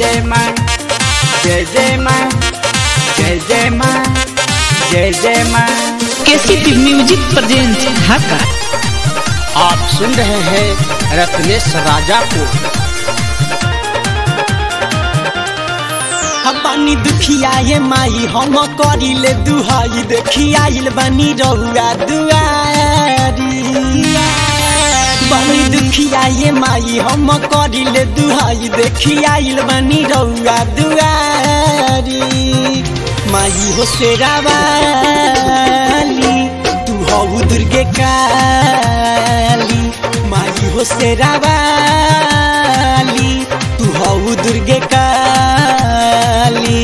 जय माँ, जय जय माँ, जय जय माँ, जय जय माँ। KCP music present Dhaka. आप सुन रहे हैं रत्नेश राजा को। बानी दुखिया ये माई हम करिले दुहाई देखियाइल बनी रहुआ दुआरी। बानी दुखिया ये माई हम करिले दुहाई देखियाइल बनी रहुआ दुआरी। माई हो शेरा वाली तू हो दुर्गे काली। माई हो शेरा वाली तू हो दुर्गे काली।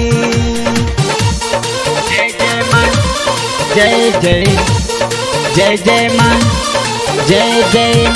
जय जय माँ, जय जय, जय जय माँ, जय जय।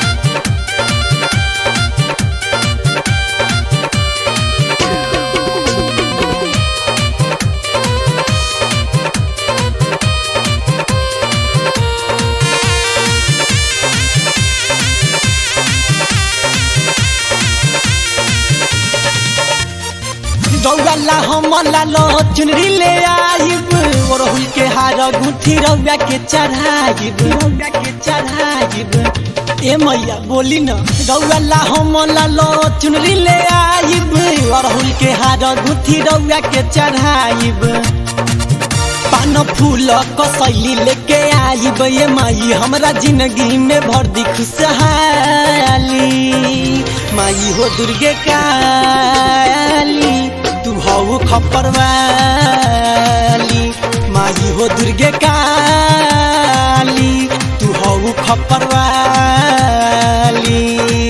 रौला हमला लो चुनरी ले आइब और हुल के हार गुठी रौया के चढ़ाइब। रौया के चढ़ाइब ए मैया बोली न। रौला हमला लो चुनरी ले आइब और हुल के हार गुठी रौया के चढ़ाइब। पान फूल कसैली लेके आइब ये माई हमरा जिंदगी में भर दी खुशहाली। माई हो दुर्गे काली तू हो खप्पर वाली। माई हो दुर्गे काली तू हो खप्पर वाली।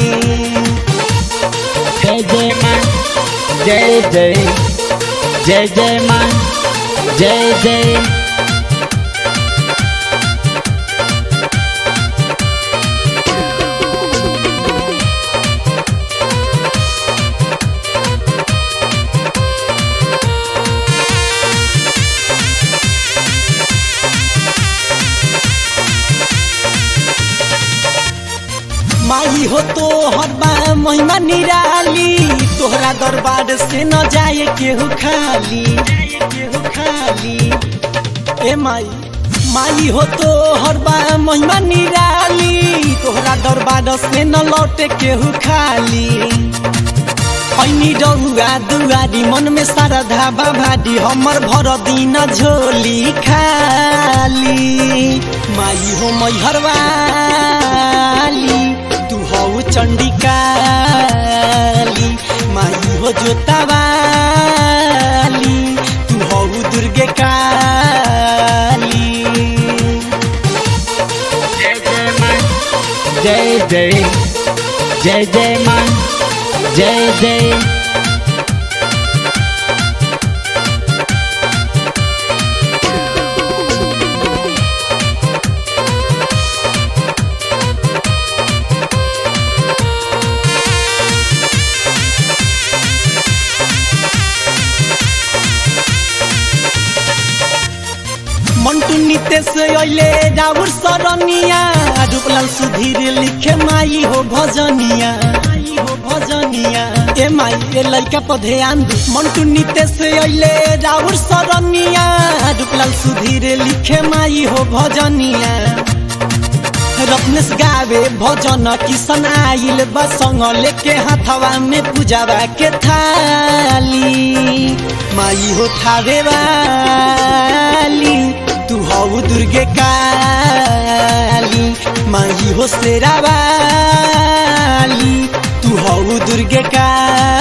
जय जय माँ, जय जय, जय जय माँ, जय जय। माई हो तो हर बा महिमा निराली। तोहरा दरबार से न जाए केहू खाली। केहू खाली ए माई। माई हो तो हर बा महिमा निराली। तोहरा दरबार से न लौटे केहू खाली। ऐनी रहुआ दुआरी मन में श्रद्धा भारी हमर भर दिन झोली खाली। माई हो मैहर वाली तू हो चंडी काली। माई हो जोता वाली तू हो दुर्गे काली। जय जय माँ, जय जय, जय जय माँ, जय जय। मंटू नितेश अइले राउर सरनिया। रूपलाल सुधीर लिखे माई हो भजनिया। माई हो भजनिया ए माई ए लइका पर ध्यान दे। मंटू नितेश अइले राउर सरनिया। रूपलाल सुधीर लिखे माई हो भजनिया। रत्नेश गावे भजन किशन आइल बसंग लेके हाथवा में पूजावा के थाली। माई हो थावे वाली तू हो दुर्गे काली। माई हो शेरा वाली तू हो दुर्गे काली।